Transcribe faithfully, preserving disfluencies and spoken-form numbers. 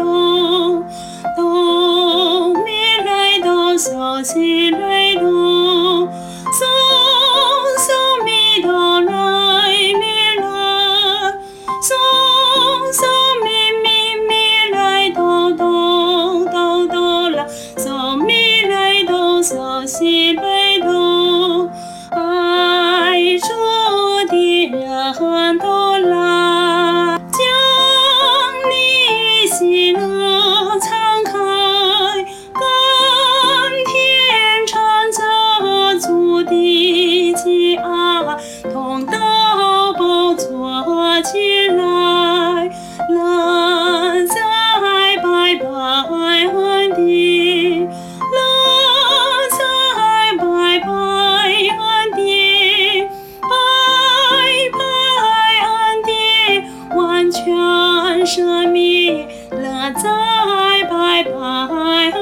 到，到你来到，消息来到，送送米到来米来，送送米米米来到到到到来，送米来到，消息来到，爱主的人到来。喜乐敞开，甘甜尝着主的家，同到宝座前来，人在拜拜恩典，人在拜拜恩典，拜拜恩典，完全赦免。人在拜拜。